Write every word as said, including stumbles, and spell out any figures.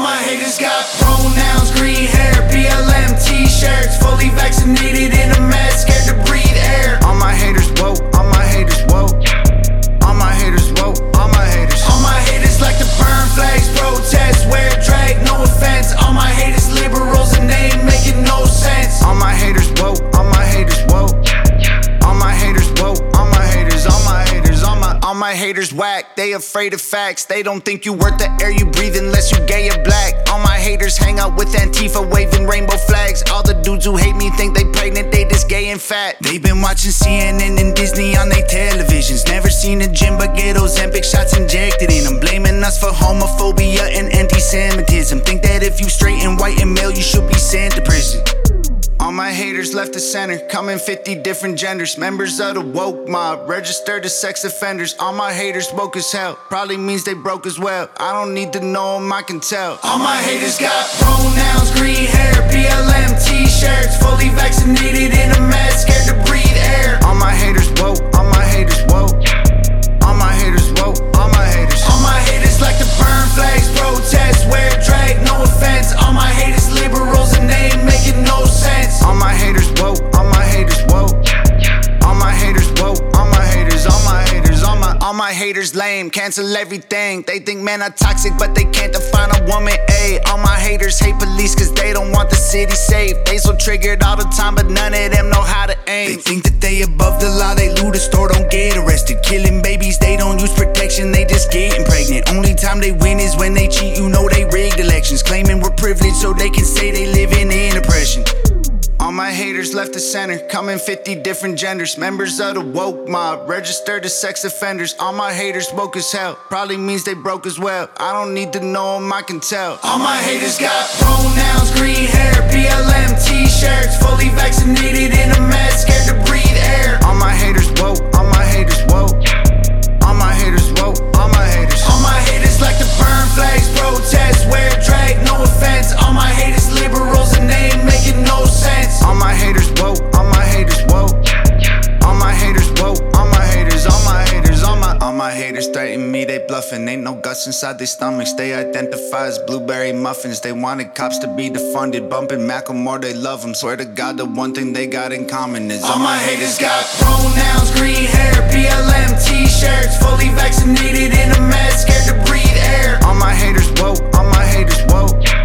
my haters got pronouns, green hair, B L M t-shirts, fully vaccinated in a mask, scared to breathe air. All my haters woke, all my haters woke. All my haters woke, all my haters. All my haters like to burn flags, protest, wear drag, no offense. All my haters liberals and they ain't making no sense. All my haters woke, all my haters woke. All my haters woke, all my haters, all my haters, all my All my haters whack, they afraid of facts. They don't think you worth the air you breathe unless you gay or black. All my haters hang out with Antifa waving rainbow flags. All the dudes who hate me think they pregnant, they just gay and fat. They've been watching C N N and Disney on their televisions. Never seen a gym but get Ozempic shots injected in them. Blaming us for homophobia and anti-Semitism. Think that if you straight and white and male you should be sent to prison. All my haters left the center, come in fifty different genders. Members of the woke mob, registered as sex offenders. All my haters woke as hell, probably means they broke as well. I don't need to know them, I can tell. All my haters got pronouns, green hair, B L M t-shirts, fully vaccinated in a mask, scared to breathe air. All my haters woke, all my haters woke. All my haters woke, all my haters. All my haters like to burn flags, protest, wear drag, no offense. All my haters liberals and they ain't making no sense. All my haters woke, all my haters woke. All my haters woke, all my haters, all my haters, all my All my haters lame, cancel everything. They think men are toxic but they can't define a woman, ayy. All my haters hate police cause they don't want the city safe. They so triggered all the time but none of them know how to aim. They think that they above the law, they loot a store, don't get arrested. Killing babies, they don't use protection, they just getting pregnant. Only time they win is when they cheat, you know they rigged elections. Claiming we're privileged so they can say they living in oppression. All my haters left the center, come in fifty different genders. Members of the woke mob, registered as sex offenders. All my haters woke as hell, probably means they broke as well. I don't need to know them, I can tell. All my haters got pronouns, green hair, B L M t-shirts, fully vaccinated in a mask, scared to breathe air. All my haters woke, all my haters woke. All my haters woke, all my haters. All my haters like to burn flags, protest, wear drag, no offense. All my haters liberals and they ain't making no sense. All my haters woke, all my haters woke. All my haters woke, all my haters, all my haters, all my All my haters threaten me, they bluffing. Ain't no guts inside their stomachs, they identify as blueberry muffins. They wanted cops to be defunded, bumping Macklemore, they love him. Swear to God the one thing they got in common is all my haters got pronouns, green hair, B L M t-shirts, fully vaccinated in a mask, scared to breathe air. All my haters woke, all my haters woke.